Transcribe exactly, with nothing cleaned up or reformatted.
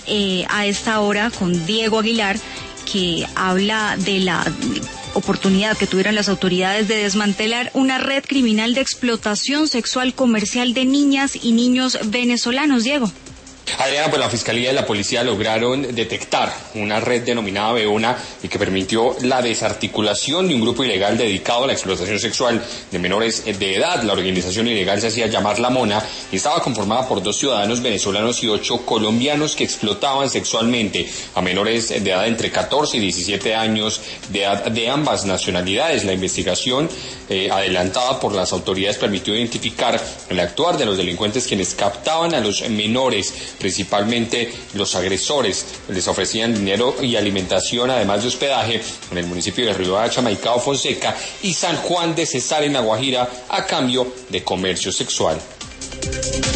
eh, a esta hora con Diego Aguilar, que habla de la oportunidad que tuvieron las autoridades de desmantelar una red criminal de explotación sexual comercial de niñas y niños venezolanos. Diego. Adriana, pues la Fiscalía y la Policía lograron detectar una red denominada Beona y que permitió la desarticulación de un grupo ilegal dedicado a la explotación sexual de menores de edad. La organización ilegal se hacía llamar La Mona y estaba conformada por dos ciudadanos venezolanos y ocho colombianos que explotaban sexualmente a menores de edad entre catorce y diecisiete años de edad de ambas nacionalidades. La investigación eh, adelantada por las autoridades permitió identificar el actuar de los delincuentes, quienes captaban a los menores, principalmente los agresores. Les ofrecían dinero y alimentación, además de hospedaje, en el municipio de Riohacha, Maicao, Fonseca y San Juan de Cesar, en La Guajira, a cambio de comercio sexual.